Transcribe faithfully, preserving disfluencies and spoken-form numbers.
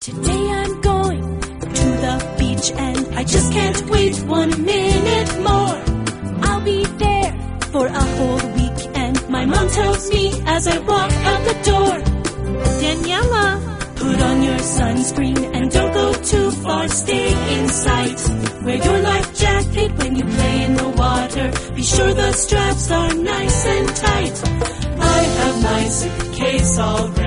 Today I'm going to the beach and I just can't wait one minute more. I'll be there for a whole week and my mom tells me as I walk out the door, Daniela, put on your sunscreen and don't go too far, stay in sight. Wear your life jacket when you play in the water, be sure the straps are nice and tight. I have my suitcase all ready.